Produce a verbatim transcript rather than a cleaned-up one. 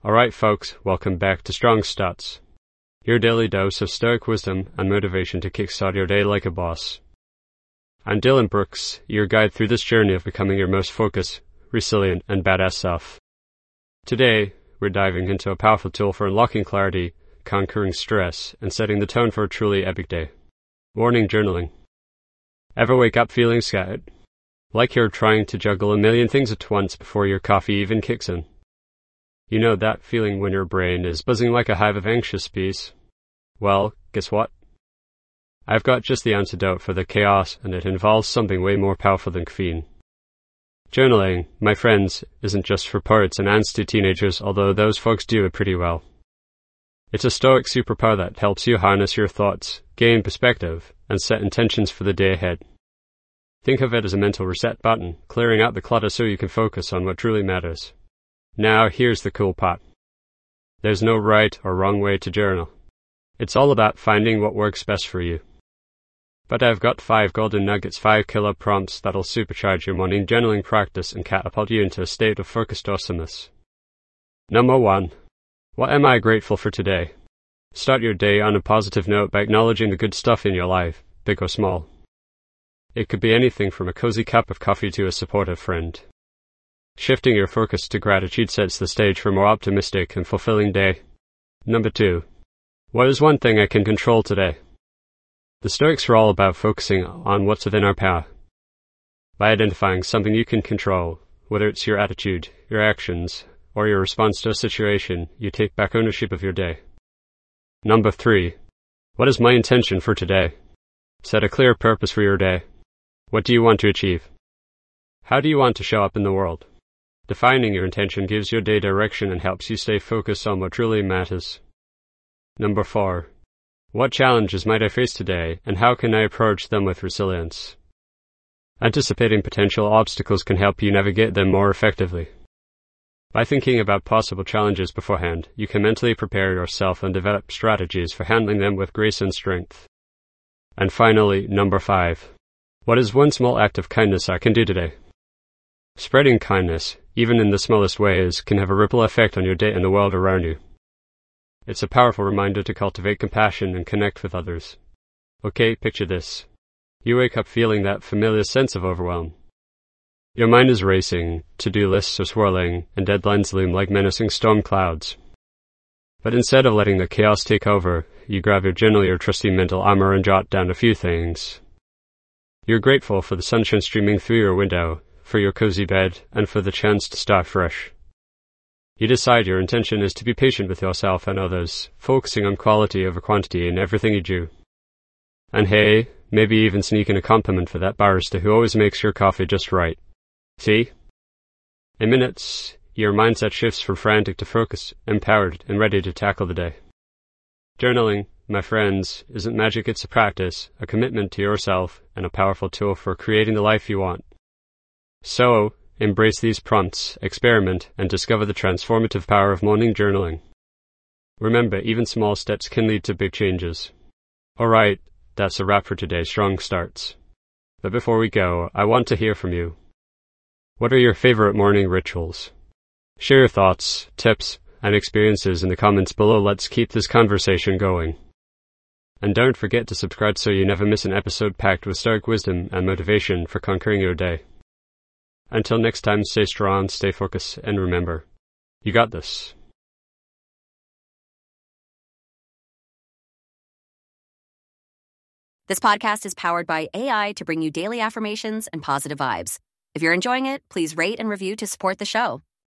Alright folks, welcome back to Strong Starts, your daily dose of stoic wisdom and motivation to kickstart your day like a boss. I'm Dylan Brooks, your guide through this journey of becoming your most focused, resilient, and badass self. Today, we're diving into a powerful tool for unlocking clarity, conquering stress, and setting the tone for a truly epic day. Morning journaling. Ever wake up feeling scattered? Like you're trying to juggle a million things at once before your coffee even kicks in? You know that feeling when your brain is buzzing like a hive of anxious bees? Well, guess what? I've got just the antidote for the chaos, and it involves something way more powerful than caffeine. Journaling, my friends, isn't just for poets and angsty teenagers, although those folks do it pretty well. It's a stoic superpower that helps you harness your thoughts, gain perspective, and set intentions for the day ahead. Think of it as a mental reset button, clearing out the clutter so you can focus on what truly matters. Now, here's the cool part. There's no right or wrong way to journal. It's all about finding what works best for you. But I've got five golden nuggets, five killer prompts that'll supercharge your morning journaling practice and catapult you into a state of focused awesomeness. Number one. What am I grateful for today? Start your day on a positive note by acknowledging the good stuff in your life, big or small. It could be anything from a cozy cup of coffee to a supportive friend. Shifting your focus to gratitude sets the stage for a more optimistic and fulfilling day. Number two. What is one thing I can control today? The Stoics are all about focusing on what's within our power. By identifying something you can control, whether it's your attitude, your actions, or your response to a situation, you take back ownership of your day. Number three. What is my intention for today? Set a clear purpose for your day. What do you want to achieve? How do you want to show up in the world? Defining your intention gives your day direction and helps you stay focused on what truly matters. Number four. What challenges might I face today, and how can I approach them with resilience? Anticipating potential obstacles can help you navigate them more effectively. By thinking about possible challenges beforehand, you can mentally prepare yourself and develop strategies for handling them with grace and strength. And finally, number five. What is one small act of kindness I can do today? Spreading kindness, even in the smallest ways, can have a ripple effect on your day and the world around you. It's a powerful reminder to cultivate compassion and connect with others. Okay, picture this. You wake up feeling that familiar sense of overwhelm. Your mind is racing, to-do lists are swirling, and deadlines loom like menacing storm clouds. But instead of letting the chaos take over, you grab your journal, your trusty mental armor, and jot down a few things. You're grateful for the sunshine streaming through your window, for your cozy bed, and for the chance to start fresh. You decide your intention is to be patient with yourself and others, focusing on quality over quantity in everything you do. And hey, maybe even sneak in a compliment for that barista who always makes your coffee just right. See? In minutes, your mindset shifts from frantic to focused, empowered, and ready to tackle the day. Journaling, my friends, isn't magic, it's a practice, a commitment to yourself, and a powerful tool for creating the life you want. So, embrace these prompts, experiment, and discover the transformative power of morning journaling. Remember, even small steps can lead to big changes. Alright, that's a wrap for today's Strong Starts. But before we go, I want to hear from you. What are your favorite morning rituals? Share your thoughts, tips, and experiences in the comments below. Let's keep this conversation going. And don't forget to subscribe so you never miss an episode packed with stoic wisdom and motivation for conquering your day. Until next time, stay strong, stay focused, and remember, you got this. This podcast is powered by A I to bring you daily affirmations and positive vibes. If you're enjoying it, please rate and review to support the show.